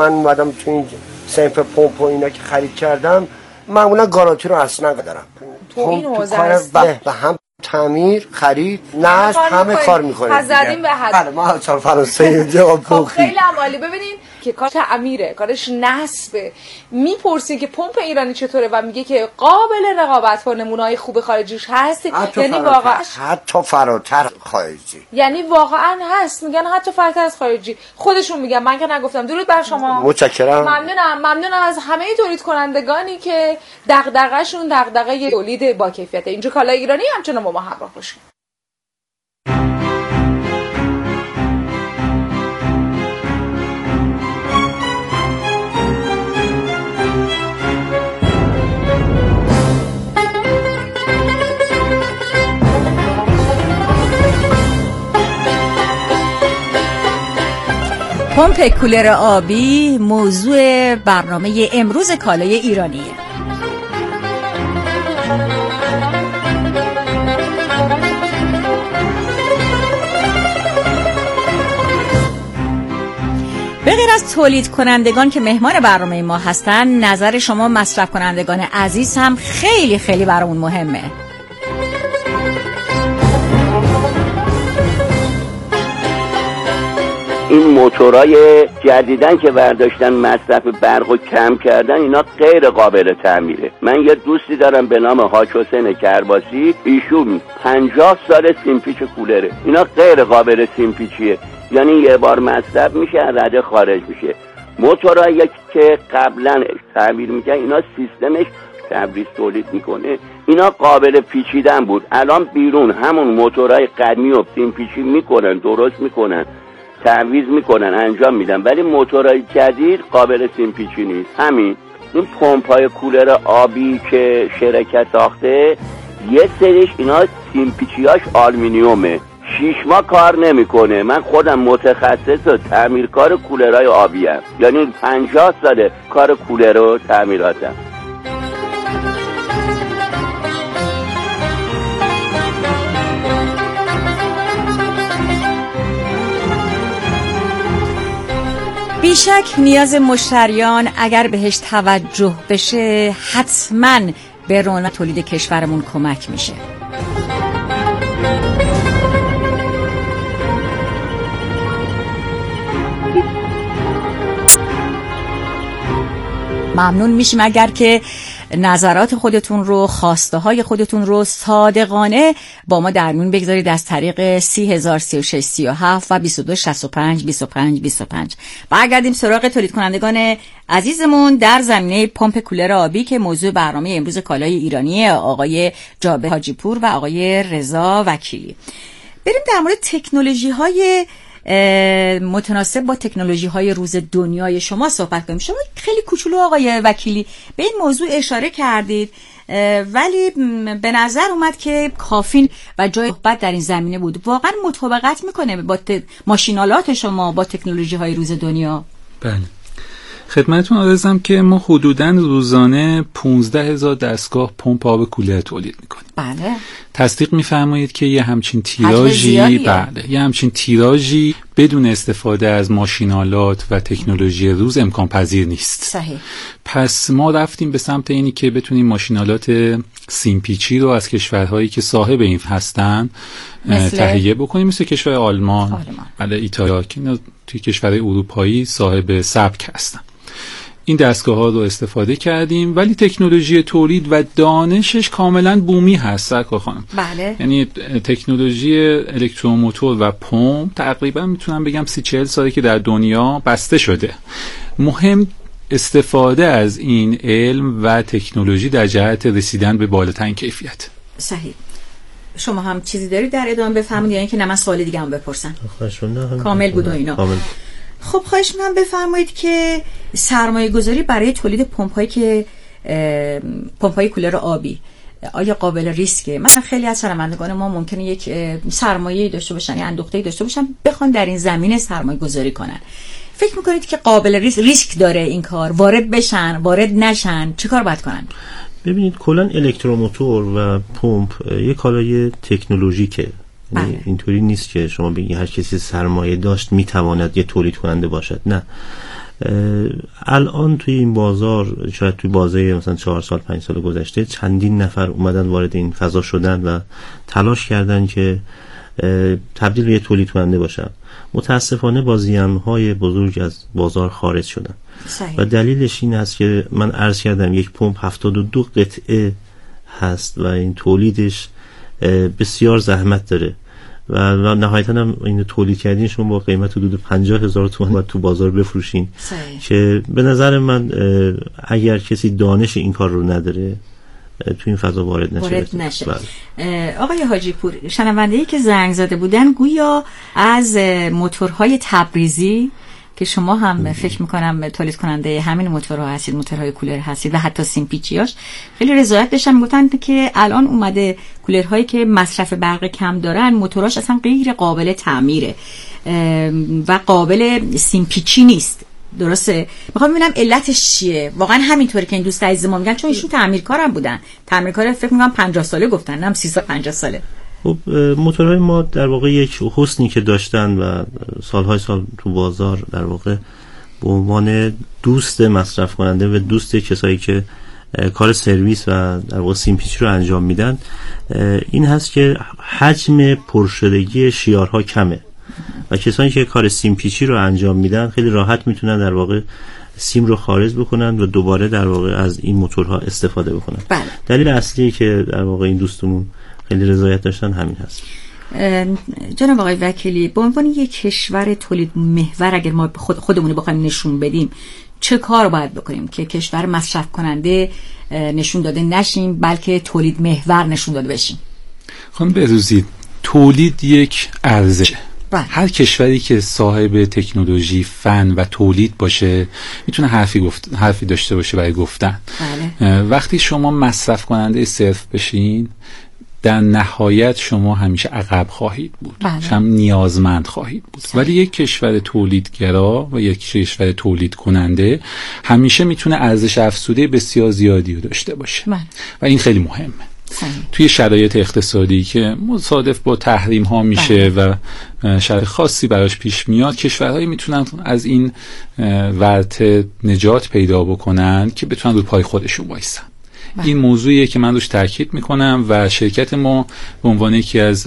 من اومدم تو این صنف پمپ و اینا که خرید کردم، معمولا گارانتی رو اصلا ندارم. تو این حوزه و هم تعمیر، خرید، نصب، همه کار میکنه. حزدیم به حد. بله ما چهار فرانسه اینجا خب خیلی عالی. ببینین که کار تعمیره، کارش نصبه. میپرسین که پمپ ایرانی چطوره و میگه که قابل رقابت با نمونه‌های خوب خارجیش هست. یعنی واقعا حتی فراتر خارجی. یعنی واقعا هست، میگن حتی فراتر از خارجی. خودشون میگن، من که نگفتم. درود بر شما. متشکرم. ممنونم از همه تولید کنندگانی که دغدغه‌شون دغدغه تولید با کیفیت. اینجا کالای ایرانی همچنان با ما همراه باشید. پمپ کولر آبی موضوع برنامه امروز کالای ایرانیه. به غیر از تولید کنندگان که مهمان برنامه ما هستن، نظر شما مصرف کنندگان عزیز هم خیلی خیلی برامون مهمه. این موتورای جدیدن که برداشتن مصرف برقو کم کردن، اینا غیر قابل تعمیره. من یه دوستی دارم به نام حاج حسین کرباسی، ایشون 50 سال سیمپیچ کولره. اینا غیر قابل سیمپیچیه، یعنی یه بار مصرف میشه رده خارج میشه. موتورایی که قبلا تعمیر میکنن، اینا سیستمش تبریز تولید میکنه، اینا قابل پیچیدن بود. الان بیرون همون موتورای قدیمی رو سیمپیچی میکنن، درست میکنن، تعویض میکنن، انجام میدن، ولی موتورهای جدید قابل سیمپیچی نیست. همین این پمپ‌های کولر آبی که شرکت ساخته، یه سریش اینا سیمپیچیاش آلومینیومه، 6 ماه کار نمیکنه. من خودم متخصص و تعمیرکار کولرهای آبی ام، یعنی 50 ساله کار کولر و تعمیراتم. بیشک نیاز مشتریان اگر بهش توجه بشه، حتما به رونق تولید کشورمون کمک میشه. ممنون میشیم اگر که نظرات خودتون رو، خواسته های خودتون رو صادقانه با ما در میون بگذارید از طریق 303637 و 22652525. برگردیم سراغ تولید کنندگان عزیزمون در زمینه پمپ کولر آبی که موضوع برنامه امروز کالای ایرانی آقای جابر حاجی پور و آقای رضا وکیلی. بریم در مورد تکنولوژی های متناسب با تکنولوژی های روز دنیای شما صحبت کنیم. شما خیلی کوچولو آقای وکیلی به این موضوع اشاره کردید، ولی به نظر اومد که کافی و جای صحبت در این زمینه بود. واقعا مطابقت میکنه با ماشینالات شما با تکنولوژی های روز دنیا؟ بله، خدمتتون عرضم که ما حدوداً روزانه 15,000 دستگاه پمپ آب کولر تولید میکنیم. بله. تصدیق میفرمایید که یه همچین تیراژی بدون استفاده از ماشینالات و تکنولوژی روز امکان پذیر نیست. صحیح. پس ما رفتیم به سمت اینی که بتونیم ماشینالات سیمپیچی رو از کشورهایی که صاحب این هستن تهیه بکنیم، مثل کشور آلمان. بله، ایتالیا، که توی کشورهای اروپایی صاحب سبک هستن. این دستگاه ها رو استفاده کردیم، ولی تکنولوژی تولید و دانشش کاملا بومی هست سرکار خانم. بله. یعنی تکنولوژی الکتروموتور و پمپ تقریبا میتونم بگم 30-40 ساله که در دنیا بسته شده. مهم استفاده از این علم و تکنولوژی در جهت رسیدن به بالاترین کیفیت. صحیح. شما هم چیزی دارید در ادامه بفرمایید یا اینکه نه من سوال دیگه هم بپرسم؟ کامل بود و اینا. کامل. خب خواهش می‌کنم بفرمایید که سرمایه گذاری برای تولید پمپ‌های کولر آبی آیا قابل ریسکه؟ مثلا خیلی از شنوندگان ما ممکنه یک سرمایه‌ای داشته باشن یا اندوخته‌ای داشته باشن بخوان در این زمینه سرمایه گذاری کنن. فکر می‌کنید که قابل ریسک داره این کار؟ وارد بشن، وارد نشن، چه کار باید کنن؟ ببینید کلا الکتروموتور و پمپ یک کالای تکنولوژیکه. اینطوری نیست که شما بگید هر کسی سرمایه داشت میتواند یه تولید کننده باشد. نه، الان توی این بازار، شاید توی بازه مثلا 4 سال 5 سال گذشته، چندین نفر اومدن وارد این فضا شدن و تلاش کردن که تبدیل به تولید کننده باشن. متاسفانه با زیانهای بزرگ از بازار خارج شدن. صحیح. و دلیلش این است که من عرض کردم یک پمپ 72 قطعه هست و این تولیدش بسیار زحمت داره و نهایتا هم این تولید کردین شما با قیمت حدود 50,000 تومان باید تو بازار بفروشین. صحیح. که به نظر من اگر کسی دانش این کار رو نداره تو این فضا وارد نشه. آقای حاجی پور، شنونده‌ای که زنگ زده بودن گویا از موتورهای تبریزی که شما هم فکر میکنم تولید کننده همین موتورها هستید، موتورهای کولر هستید و حتی سیمپیچیاش، خیلی رضایت داشتن، میگفتن که الان اومده کولرهایی که مصرف برق کم دارن موتوراش اصلا غیر قابل تعمیره و قابل سیمپیچی نیست. درسته؟ میخوام ببینم علتش چیه. واقعا همینطوره که این دوست عزیز ما میگن، چون ایشون تعمیرکارم بودن، تعمیرکار فکر میکنم 50 ساله گفتن، نه 350 ساله. خب موتورهای ما در واقع یک حسنی که داشتن و سالهای سال تو بازار در واقع به عنوان دوست مصرف کننده و دوست کسایی که کار سرویس و در واقع سیمپیچی رو انجام میدن این هست که حجم پرشدگی شیارها کمه و کسانی که کار سیمپیچی رو انجام میدن خیلی راحت میتونن در واقع سیم رو خارج بکنن و دوباره در واقع از این موتورها استفاده بکنن. بله. دلیل اصلی که در واقع این دوستمون خیلی رضایت داشتن همین هست. جناب آقای وکیلی، به عنوان یک کشور تولید محور اگر ما خودمون بخوایم نشون بدیم چه کار باید بکنیم که کشور مصرف کننده نشون داده نشیم بلکه تولید محور نشون داده بشیم؟ خانم بهروزی، تولید یک ارزشه. هر کشوری که صاحب تکنولوژی، فن و تولید باشه میتونه حرفی داشته باشه برای گفتن. بله. وقتی شما مصرف کننده صرف بشین در نهایت شما همیشه عقب خواهید بود. بله. هم نیازمند خواهید بود. ولی یک کشور تولیدگرا و یک کشور تولید کننده همیشه میتونه ارزش افزوده بسیار زیادی رو داشته باشه. بله. و این خیلی مهمه. توی شرایط اقتصادی که مصادف با تحریم ها میشه و شرایط خاصی براش پیش میاد، کشورهایی میتونن از این ورطه نجات پیدا بکنن که بتونن روی پای خودشون وایسن. این موضوعیه که من روش تاکید میکنم و شرکت ما به عنوان یکی از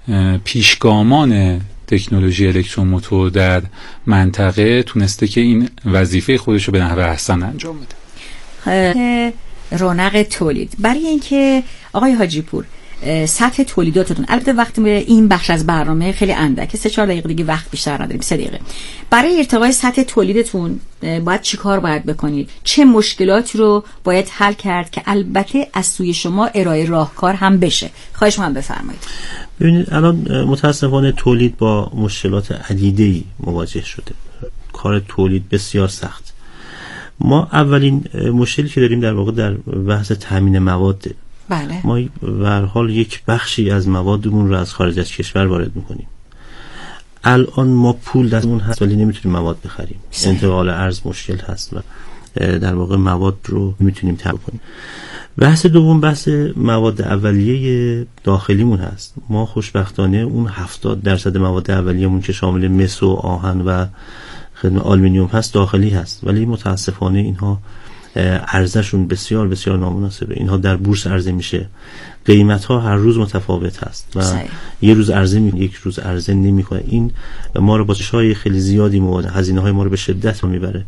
پیشگامان تکنولوژی الکتروموتور در منطقه تونسته که این وظیفه خودش رو به نحو احسن انجام بده. رونق تولید، برای اینکه آقای حاجی پور سطح تولیداتتون، البته وقتی این بخش از برنامه خیلی اندکه، 3-4 دقیقه دیگه وقت بیشتر نداریم، 3 دقیقه، برای ارتقای سطح تولیدتون باید چی کار باید بکنید؟ چه مشکلاتی رو باید حل کرد که البته از سوی شما ارائه راهکار هم بشه؟ خواهش می‌کنم بفرمایید. ببینید الان متاسفانه تولید با مشکلات عدیده‌ای مواجه شده. کار تولید بسیار سخت. ما اولین مشکلی که داریم در واقع در بحث تامین مواد. بله. ما به هر حال یک بخشی از موادمون رو از خارج از کشور وارد میکنیم. الان ما پول دستمون هست ولی نمیتونیم مواد بخریم. انتقال ارز مشکل هست و در واقع مواد رو نمیتونیم تامین کنیم. بحث دوم بحث مواد اولیه داخلیمون هست. ما خوشبختانه اون 70% مواد اولیه‌مون که شامل مس و آهن و آلومینیوم هست داخلی هست، ولی متاسفانه اینها ارزششون بسیار بسیار نامناسبه. اینها در بورس عرضه میشه، قیمت ها هر روز متفاوت هست و یه روز عرضه یک روز عرضه نمیکنه. این ما رو با چشای خیلی زیادی مواجه، هزینه های ما رو به شدت میبره.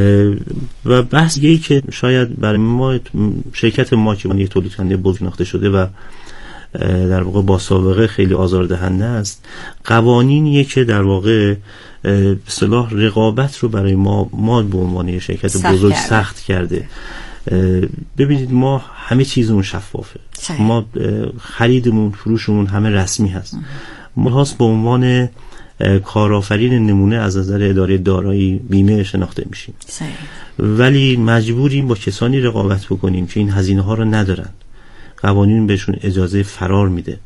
و بحث یکی که شاید برای ما شرکت ما که یک تولید کننده بزرگ شناخته شده و در واقع با سابقه خیلی آزاردهنده است، قوانینیه که در واقع به اصطلاح رقابت رو برای ما به عنوان شرکت بزرگ سخت کرده. ببینید ما همه چیزمون شفافه، ما خریدمون فروشمون همه رسمی هست. ما به عنوان کارآفرین نمونه از نظر اداره دارایی بیمه شناخته میشیم، ولی مجبوریم با کسانی رقابت بکنیم که این هزینه ها رو ندارن. قوانین بهشون اجازه فرار میده.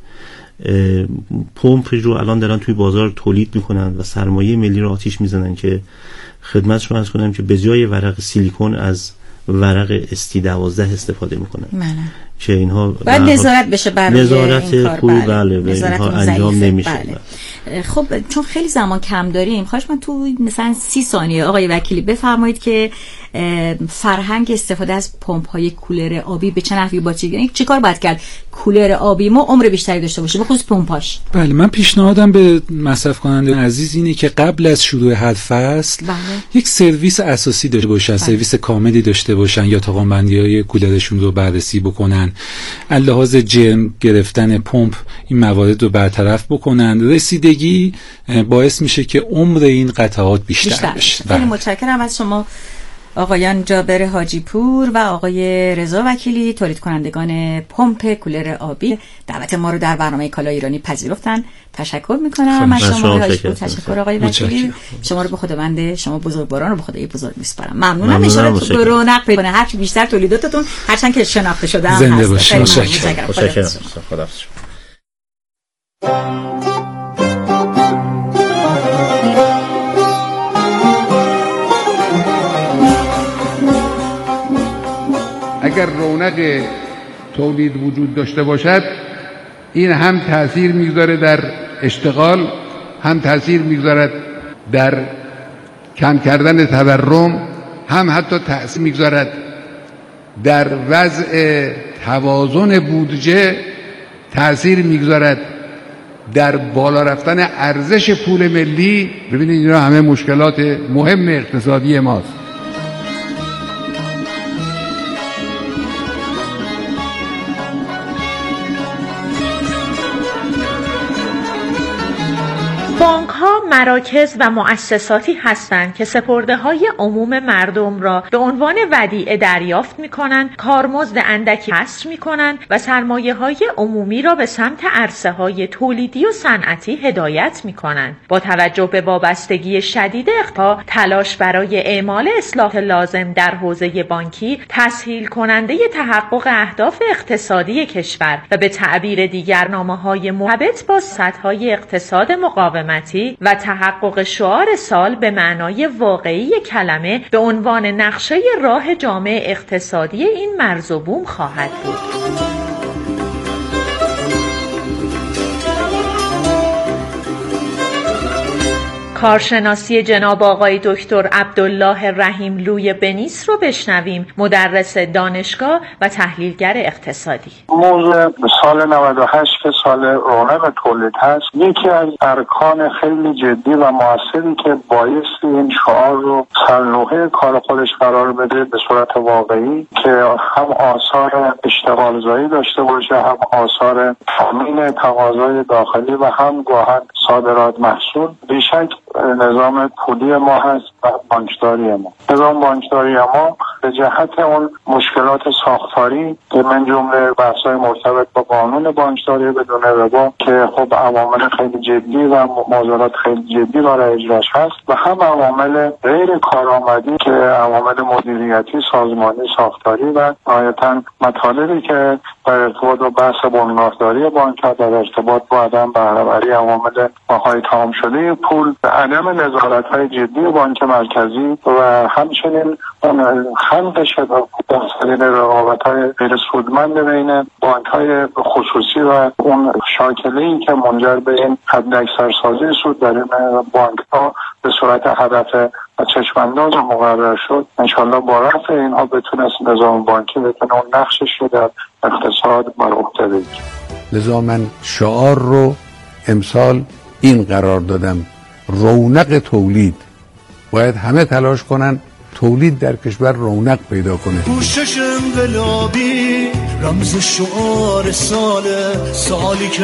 پمپ رو الان دارن توی بازار تولید میکنن و سرمایه ملی رو آتیش میزنن که خدمتشون عرض کنم که به جای ورق سیلیکون از ورق ST12 استفاده میکنن که اینها باید نظارت بشه برای نظارت این کار. بله اینها انجام نمیشه. خب چون خیلی زمان کم داریم، خواهش من تو مثلا 30 ثانیه آقای وکیلی بفرمایید که فرهنگ استفاده از پمپ‌های کولر آبی به چه نحوی باشه، یعنی چیکار باید کرد کولر آبی ما عمر بیشتری داشته باشه، به خصوص پمپاش؟ بله، من پیشنهادم به مصرف کننده عزیز اینه که قبل از شروع هر فصل یک سرویس اساسی داشته باشن، سرویس کاملی داشته باشن یا تاقان‌بندی‌های کولرشون رو بررسی بکنن، لحاظ جرم گرفتن پمپ این موارد رو برطرف بکنن. رسیدگی باعث میشه که عمر این قطعات بیشتر بشه. خیلی متشکرم از شما آقایان جابر حاجی پور و آقای رضا وکیلی، تولید کنندگان پمپ کولر آبی، دعوت ما رو در برنامه کالای ایرانی پذیرفتن. تشکر میکنم از شما حاجی پور. تشکر آقای وکیلی. شما رو به خداوند شما بزرگواران رو به خدای بزرگ میسپارم. ممنونم. ان شاء الله به رونق پیدا کنه هر چی بیشتر تولیداتتون، هرچند که شناخته شده هم زنده هست. باشید. متشکرم. خدا اگر رونق تولید وجود داشته باشد، این هم تأثیر میگذاره در اشتغال، هم تأثیر میگذارد در کم کردن تورم، هم حتی تأثیر میگذارد در وضع توازن بودجه، تأثیر میگذارد در بالا رفتن ارزش پول ملی. ببینید اینا همه مشکلات مهم اقتصادی ماست. بانک‌ها مراکز و مؤسساتی هستند که سپرده‌های عموم مردم را به عنوان ودیعه دریافت می‌کنند، کارمزد اندکی حصر می‌کنند و سرمایه‌های عمومی را به سمت عرصه‌های تولیدی و صنعتی هدایت می‌کنند. با توجه به وابستگی شدید اقتصاد، تلاش برای اعمال اصلاح لازم در حوزه بانکی تسهیل کننده تحقق اهداف اقتصادی کشور و به تعبیر دیگر نامه‌های مرتبط با سطح‌های اقتصاد مقاومتی و تحقق شعار سال به معنای واقعی کلمه به عنوان نقشه راه جامع اقتصادی این مرز و بوم خواهد بود. کارشناسی جناب آقای دکتر عبدالله رحیملوی بنیس رو بشنویم، مدرس دانشگاه و تحلیلگر اقتصادی. موضوع سال 98 که سال رونق تولید هست، یکی از ارکان خیلی جدی و موثری که باعث این شعار رو سرلوحه کار خودش قرار بده به صورت واقعی که هم آثار اشتغالزایی داشته باشه، هم آثار تامین تقاضای داخلی و هم گاهن صادرات محصول، بیشک نظام پولی ما هست و بانکداری ما. نظام بانکداری ما به جهت اون مشکلات ساختاری که من جمله بحث‌های مرتبط با قانون بانکداری بدون ربا که خب عوامل خیلی جدی و موضوعات خیلی جدی برای اجراش هست و هم عوامل غیر کارآمدی که عوامل مدیریتی، سازمانی، ساختاری و نهایتاً مطالبی که در ارتباط با بحث بنیادداری بانک‌ها در ارتباط با عدم بهره‌وری عوامل بهای تمام شده پول، عدم نظارت‌های جدی بانک مرکزی و همچنین خلق شدن رقابت‌های غیر سودمند بین بانک‌های خصوصی و اون شاکله‌ای که منجر به این حداکثر سازی سود در این بانک‌ها به صورت هدف چشم‌انداز مقرر شد. انشالله با رفع اینها بتونه نظام بانکی بتونه اون نقشش رو در اقتصاد بر عهده بگیره. لذا من شعار رو امسال این قرار دادم: رونق تولید. باید همه تلاش کنن تولید در کشور رونق پیدا کنه. کوشش انقلابی رمز شعار سالی که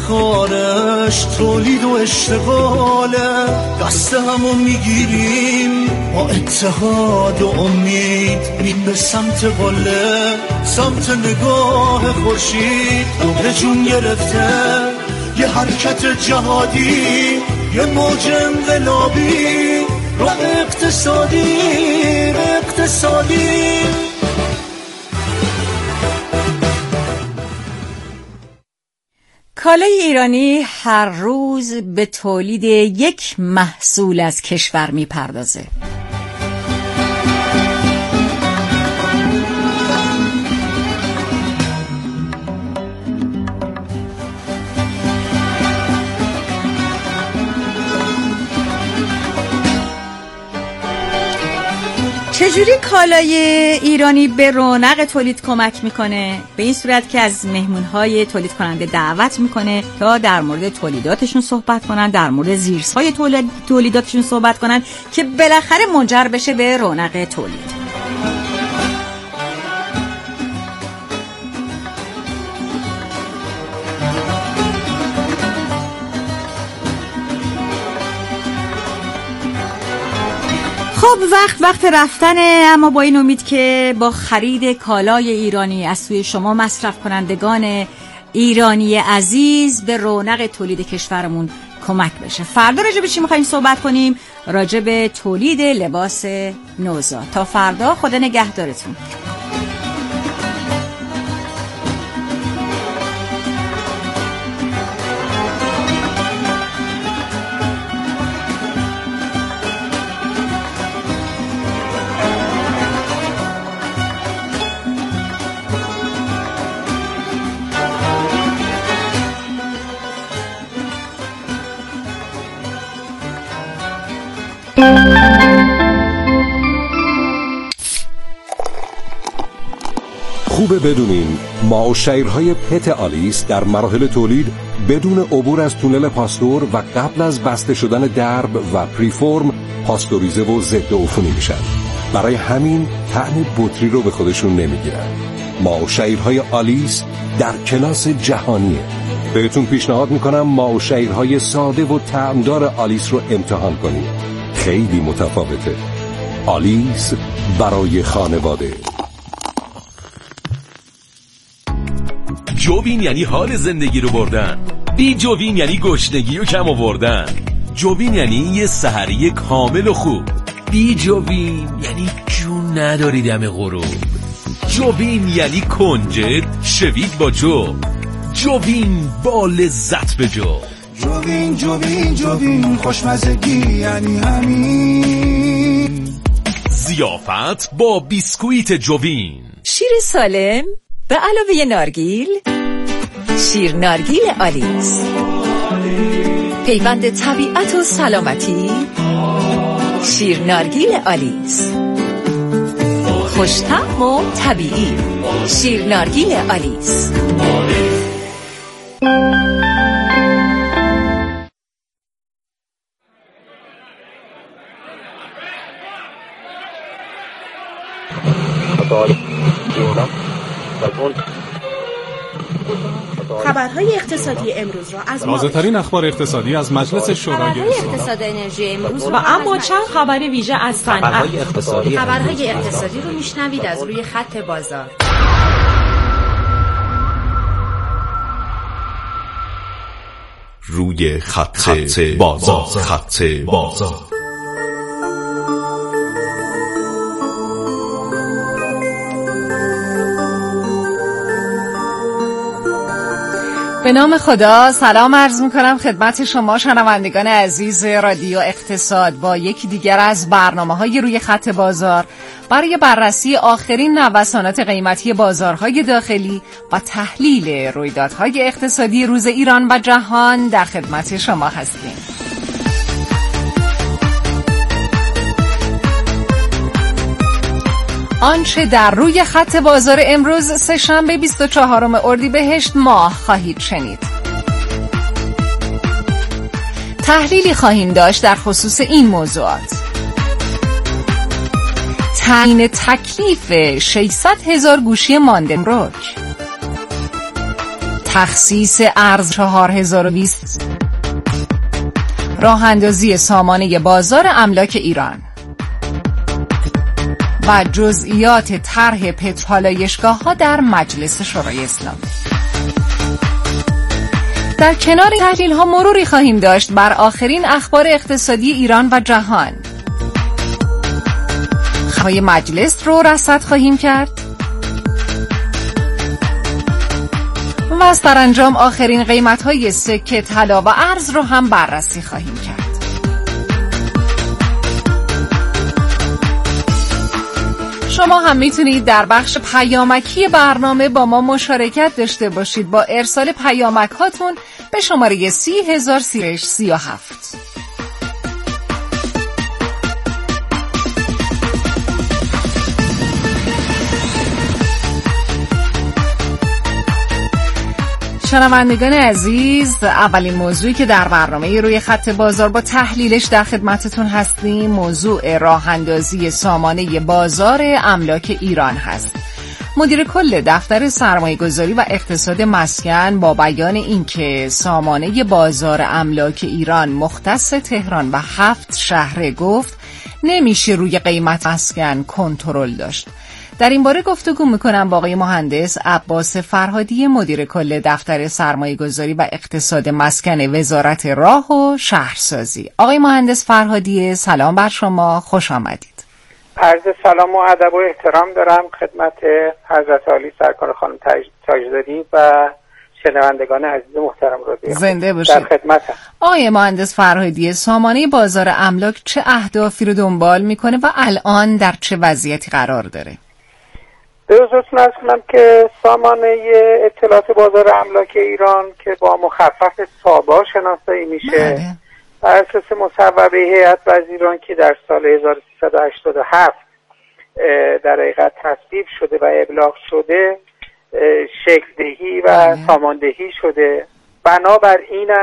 افتخارش تولید و اشتغاله. دست همو میگیریم با اتحاد و امید، میریم به سمت قله، سمت نگاه خورشید. دوره جون گرفته یه حرکت جهادی، یه موج انقلابی، رو اقتصادی. کالای ایرانی هر روز به تولید یک محصول از کشور میپردازه. چجوری کالای ایرانی به رونق تولید کمک میکنه؟ به این صورت که از مهمونهای تولید کننده دعوت میکنه تا در مورد تولیداتشون صحبت کنن، در مورد زیرسای تولیداتشون صحبت کنن که بالاخره منجر بشه به رونق تولید. خب وقت رفتنه، اما با این امید که با خرید کالای ایرانی از سوی شما مصرف کنندگان ایرانی عزیز به رونق تولید کشورمون کمک بشه. فردا راجع به چی می‌خوایم صحبت کنیم؟ راجع به تولید لباس نوزاد. تا فردا، خدا نگهدارتون. خوبه بدونین ما و شیرهای پت آلیس در مراحل تولید بدون عبور از تونل پاستور و قبل از بسته شدن درب و پریفورم پاستوریزه و ضد عفونی میشن. برای همین طعم بطری رو به خودشون نمیگیرن. ما و شیرهای آلیس در کلاس جهانیه. بهتون پیشنهاد میکنم ما و شیرهای ساده و طعمدار آلیس رو امتحان کنید. خیلی متفاوته. آلیس برای خانواده. جوین یعنی حال زندگی رو بردن. بی جوین یعنی گشنگی و کم آوردن. جوین یعنی یه سحری کامل و خوب. بی جوین یعنی جون نداری دم غروب. جوین یعنی کنجد شوید با جو. جوین با لذت به جو. جوین جوین جوین خوشمزگی یعنی همین. ضیافت با بیسکویت جوین. شیر سالم به علاوه نارگیل، شیر نارگیل آلیس. پیوند طبیعت و سلامتی، شیر نارگیل آلیس. خوش‌طعم و طبیعی، شیر نارگیل آلیس. خبرهای اقتصادی امروز را از تازه‌ترین اخبار اقتصادی از مجلس شورای اقتصاد انرژی امروز و اما چند خبر ویژه از صنعت. خبرهای اقتصادی رو میشنوید از روی خط بازار. روی خط بازار. به نام خدا سلام عرض میکنم خدمت شما شنوندگان عزیز رادیو اقتصاد با یکی دیگر از برنامه‌های روی خط بازار برای بررسی آخرین نوسانات قیمتی بازارهای داخلی و تحلیل رویدادهای اقتصادی روز ایران و جهان در خدمت شما هستیم. آنچه در روی خط بازار امروز سه‌شنبه 24 اردیبهشت ماه خواهید شنید. تحلیلی خواهیم داشت در خصوص این موضوعات: تعیین تکلیف 600,000 گوشی ماندمروک، تخصیص ارز 4020، راه اندازی سامانه بازار املاک ایران و جزئیات طرح پتروپالایشگاه‌ها در مجلس شورای اسلامی. در کنار این تحلیل‌ها مروری خواهیم داشت بر آخرین اخبار اقتصادی ایران و جهان. خبرهای مجلس رو رصد خواهیم کرد و سرانجام آخرین قیمت‌های سکه، طلا و ارز رو هم بررسی خواهیم کرد. شما هم میتونید در بخش پیامکی برنامه با ما مشارکت داشته باشید با ارسال پیامک هاتون به شماره 30,037. شنوندگان عزیز، اولین موضوعی که در برنامه روی خط بازار با تحلیلش در خدمتتون هستیم موضوع راه اندازی سامانه بازار املاک ایران هست. مدیر کل دفتر سرمایه‌گذاری و اقتصاد مسکن با بیان اینکه سامانه بازار املاک ایران مختص تهران و 7 شهر گفت نمیشه روی قیمت مسکن کنترل داشت. در این باره گفتگو میکنم با آقای مهندس عباس فرهادی، مدیر کل دفتر سرمایه‌گذاری و اقتصاد مسکن وزارت راه و شهرسازی. آقای مهندس فرهادی، سلام بر شما، خوش آمدید. عرض سلام و ادب و احترام دارم خدمت حضرت عالی سرکار خانم تاجداری و شنوندگان عزیز محترم رادیو. زنده باشید. در خدمتم. آقای مهندس فرهادی، سامانه بازار املاک چه اهدافی رو دنبال میکنه و الان در چه وضعیتی قرار داره؟ به حضورتون عرض کنم که سامانه اطلاعات بازار املاک ایران که با مخفف سابا شناسایی میشه بر اساس مصوبه هیئت وزیران که در سال 1387 در حقیقت تصویب شده و ابلاغ شده شکل دهی و ساماندهی شده. بنابر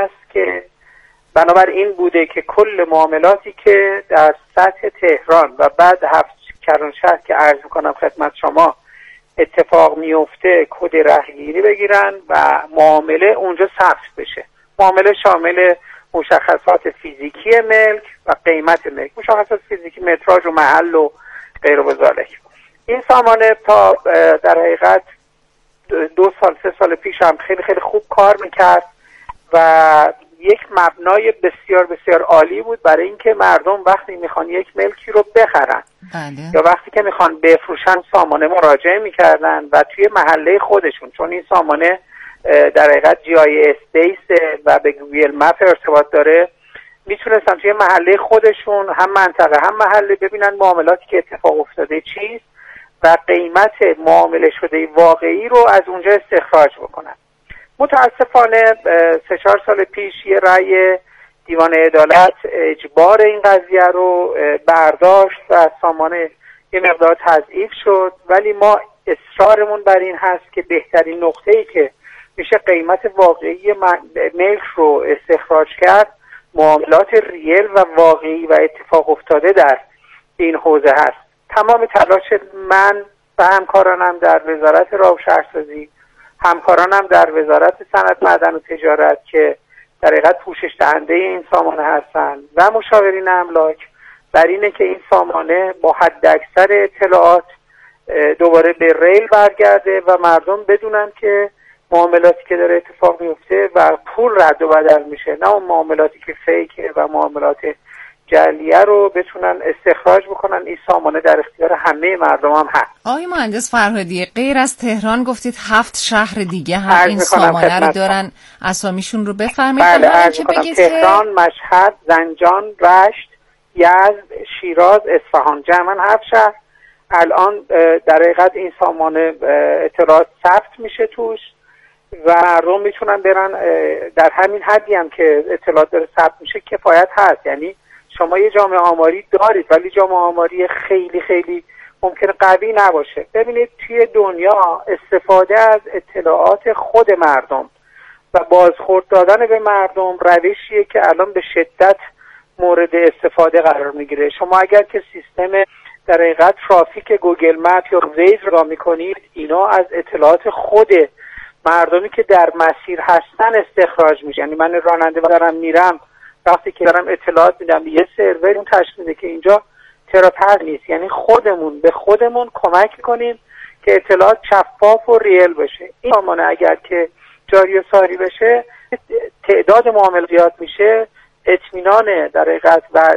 این بوده که کل معاملاتی که در سطح تهران و بعد 7 کرانشهر که عرض میکنم خدمت شما اتفاق میفته کد رهگیری بگیرن و معامله اونجا ثبت بشه. معامله شامل مشخصات فیزیکی ملک و قیمت ملک، مشخصات فیزیکی متراژ و محل و غیر و ذالک. این سامانه تا در حقیقت 2 سال 3 سال پیش هم خیلی خیلی خوب کار میکرد و یک مبنای بسیار بسیار عالی بود برای اینکه مردم وقتی میخوان یک ملکی رو بخرن یا وقتی که میخوان بفروشن سامانه مراجعه میکردن و توی محله خودشون، چون این سامانه در حقیقت GIS بیس و به گوگل مپ ارتباط داره، میتونستن توی محله خودشون هم منطقه هم محله ببینن معاملاتی که اتفاق افتاده چیست و قیمت معامله شده واقعی رو از اونجا استخراج بکنن. متاسفانه 3-4 سال پیش یه رأی دیوان عدالت اجبار این قضیه رو برداشت و سامانه یه مقدار تضعیف شد، ولی ما اصرارمون بر این هست که بهترین نقطه‌ای که میشه قیمت واقعی ملک رو استخراج کرد معاملات ریل و واقعی و اتفاق افتاده در این حوزه هست. تمام تلاش من و همکارانم در وزارت راه و شهرسازی، همکارانم در وزارت صنعت معدن و تجارت که در حقیقت پوشش دهنده این سامانه هستن و مشاورین املاک بر اینه که این سامانه با حداکثر اطلاعات دوباره به ریل برگرده و مردم بدونن که معاملاتی که داره اتفاق میفته و پول رد و بدل میشه، نه اون معاملاتی که فیکه و معاملات جعلیه رو بتونن استخراج بکنن. این سامانه در اختیار همه مردم هم هست. آقای مهندس فرهادی، غیر از تهران گفتید 7 شهر دیگه هم این سامانه رو دارن، اسامیشون رو بفرمایید. بله، عرض می‌کنم تهران، مشهد، زنجان، رشت، یزد، شیراز، اصفهان، جمعاً 7 شهر. الان در حقیقت این سامانه اطلاعات ثبت میشه توش و مردم میتونن برن در همین حدی هم که اطلاعات داره ثبت میشه کفایت هست. یعنی شما یه جامعه آماری دارید ولی جامعه آماری خیلی خیلی ممکنه قوی نباشه. ببینید توی دنیا استفاده از اطلاعات خود مردم و بازخورد دادن به مردم روشیه که الان به شدت مورد استفاده قرار میگیره. شما اگر که سیستم در حقیقت ترافیک گوگل مپ یا ویز را میکنید، اینا از اطلاعات خود مردمی که در مسیر هستن استخراج میشه. یعنی من راننده دارم میرم، وقتی که دارم اطلاعات میدم یه سرور اون تشخیص میده که اینجا تراپر نیست. یعنی خودمون به خودمون کمک کنیم که اطلاعات شفاف و ریل بشه. این سامانه اگر که جاری و ساری بشه، تعداد معاملات زیاد میشه، اطمینان در حقیقت و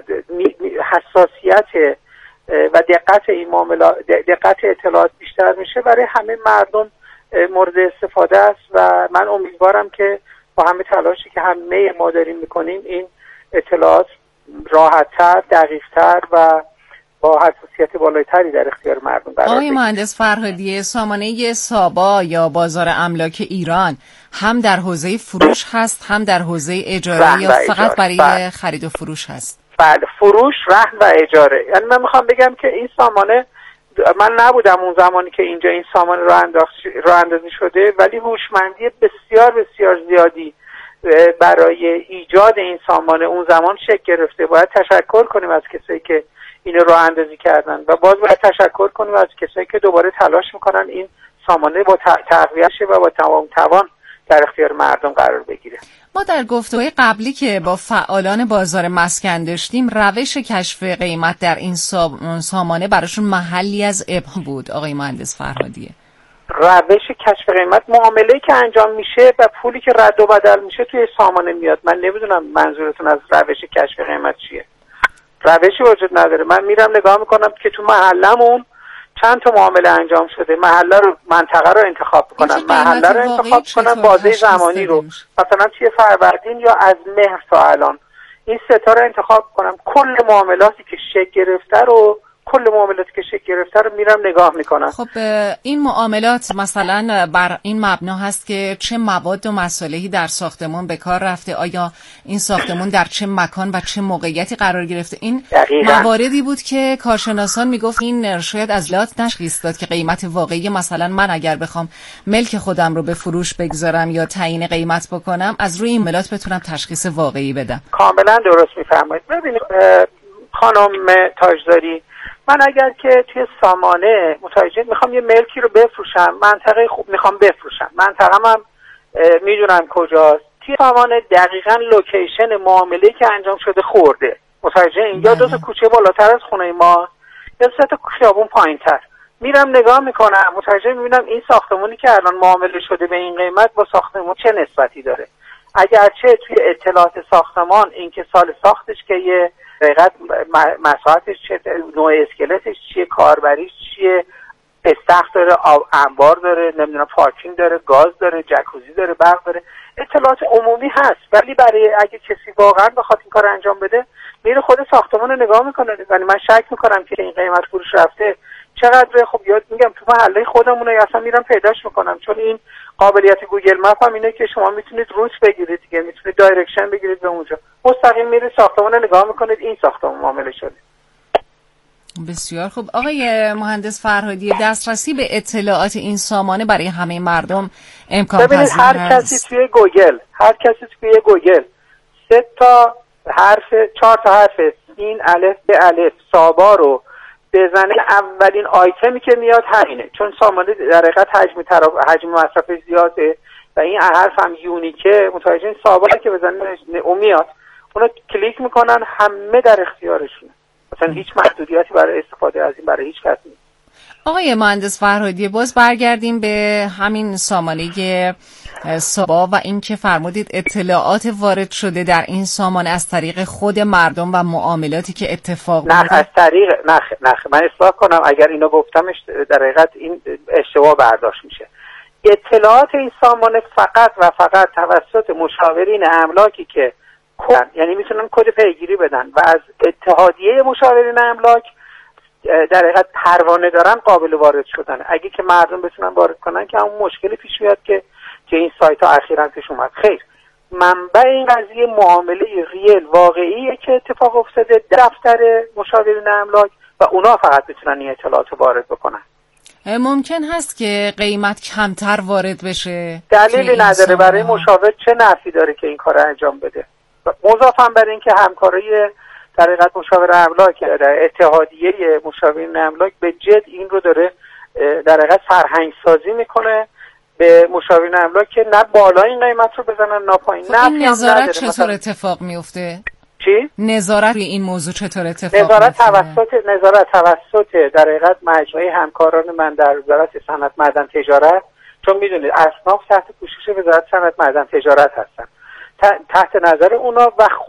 حساسیت و دقت این معاملات، دقت اطلاعات بیشتر میشه، برای همه مردم مورد استفاده است و من امیدوارم که با همه تلاشی که همه ما داریم میکنیم این اطلاعات راحت‌تر، دقیق‌تر و با حساسیت بالاتری در اختیار مردم قرار بگیره. آقای مهندس فرهادی، سامانه سابا یا بازار املاک ایران هم در حوزه فروش هست هم در حوزه اجاره یا فقط برای خرید و فروش هست؟ بله، فروش، رهن و اجاره. یعنی من میخوام بگم که این سامانه من نبودم اون زمانی که اینجا این سامانه راه اندازی شده، ولی هوشمندی بسیار بسیار زیادی برای ایجاد این سامانه اون زمان شکل گرفته. باید تشکر کنیم از کسایی که اینو راه اندازی کردن و باز باید تشکر کنیم از کسایی که دوباره تلاش میکنن این سامانه با تقویت شه و با تمام توان در اختیار مردم قرار بگیره. ما در گفتگوهای قبلی که با فعالان بازار مسکن داشتیم، روش کشف قیمت در این سامانه براشون محلی از ابهام بود. آقای مهندس فرهادیه، روش کشف قیمت معامله‌ای که انجام میشه و پولی که رد و بدل میشه توی سامانه میاد. من نمیدونم منظورتون از روش کشف قیمت چیه. روشی وجود نداره. من میرم نگاه میکنم که تو محلمون چند تا معامله انجام شده، محله رو، منطقه رو انتخاب کنم، محله رو انتخاب کنم، بازه زمانی رو، مثلا توی فروردین یا از مهر تا الان این ستا رو انتخاب کنم. کل معاملاتی که شکل گرفته رو میرم نگاه میکنم. خب این معاملات مثلا بر این مبنا هست که چه مواد و مصالحی در ساختمان به کار رفته، آیا این ساختمان در چه مکان و چه موقعیتی قرار گرفته. این مواردی بود که کارشناسان میگفت این شاید از لات تشخیص داد که قیمت واقعی، مثلا من اگر بخوام ملک خودم رو به فروش بگذارم یا تعیین قیمت بکنم، از روی این معاملات بتونم تشخیص واقعی بدم. کاملا درست میفرمایید. ببینید خانم تاجداری، من اگر که توی سامانه متوجه میخوام یه ملکی رو بفروشم، منطقه خوب میخوام بفروشم، منطقه هم میدونم کجاست، توی سامانه دقیقاً لوکیشن معامله‌ای که انجام شده خورده. متوجه این یا دو تا کوچه بالاتر از خونه ما یا سه تا خیابون پایینتر. میرم نگاه میکنم، متوجه میبینم این ساختمانی که الان معامله شده به این قیمت با ساختمان چه نسبتی داره. اگرچه توی اطلاعات ساختمان اینکه سال ساختش که یه دقیقاً مساحتش چه، نوع اسکلتش چیه، کاربریش چیه، استخر داره، انبار داره، نمیدونم پارکینگ داره، گاز داره، جکوزی داره، برق داره، اطلاعات عمومی هست. ولی برای اگه کسی واقعا بخواد این کار انجام بده، میره خود ساختمان رو نگاه میکنه. یعنی من شک میکنم که این قیمت فروش رفته چقدر. خب یاد میگم تو محله خودمونه، اصلا میرم پیداش میکنم، چون این قابلیت گوگل مپ هم اینه که شما میتونید روت بگیرید دیگه، میتونید دایرکشن بگیرید به اونجا، مستقیم میرید ساختمان رو نگاه میکنید این ساختمان معامله شده. بسیار خوب. آقای مهندس فرهادی، دسترسی به اطلاعات این سامانه برای همه مردم امکان پذیر هست؟ هر کسی توی گوگل 3 تا حرف 4 تا حرف سین الف به الف سابا رو بزنه، اولین آیتمی که میاد همینه، چون سامانه در حقیقت حجم مصرف زیاده و این حرف هم یونیکه. متوجه این سابا که بزنه اون میاد، اونو کلیک میکنن، همه در اختیارشونه، مثلا هیچ محدودیتی برای استفاده از این برای هیچ کسی نیست. آقای مهندس فرهادی، باز برگردیم به همین سامانه سابا و اینکه فرمودید اطلاعات وارد شده در این سامانه از طریق خود مردم و معاملاتی که اتفاق افتاده. از طریق من اصلاح کنم، اگر اینو گفتمش در حقیقت این اشتباه برداشت میشه. اطلاعات این سامانه فقط و فقط توسط مشاورین املاکی که یعنی میتونن کد پیگیری بدن و از اتحادیه مشاورین املاک در حقیقت پروانه دارن قابل وارد شدن. اگه که مردم بتونن وارد کنن که همون مشکلی پیش میاد که این سایت ها اخیراً پیش اومد. خیر، منبع این قضیه معامله ریل واقعیه که اتفاق افتاده دفتر مشاورین املاک و اونا فقط بتونن این اطلاعات رو وارد بکنن. ممکن هست که قیمت کمتر وارد بشه؟ دلیلی نداره. برای مشاور چه نفعی داره که این کار رو انجام بده؟ مضافاً بر این که همکاری در حقیقت مشاور املاک اتحادیه مشاورین املاک به جد این رو داره در حقیقت فرهنگ سازی میکنه به مشاورین املاک که نه بالا این قیمت رو بزنن نه پایین. این نظارت چطور اتفاق میفته؟ چی؟ نظارت روی این موضوع چطور اتفاق میفته؟ نظارت توسط در حقیقت مجموعه همکاران من در وزارت صنعت معدن تجارت، چون میدونید اصناف تحت پوشش وزارت صنعت معدن تجارت هستن، تحت نظر اونا و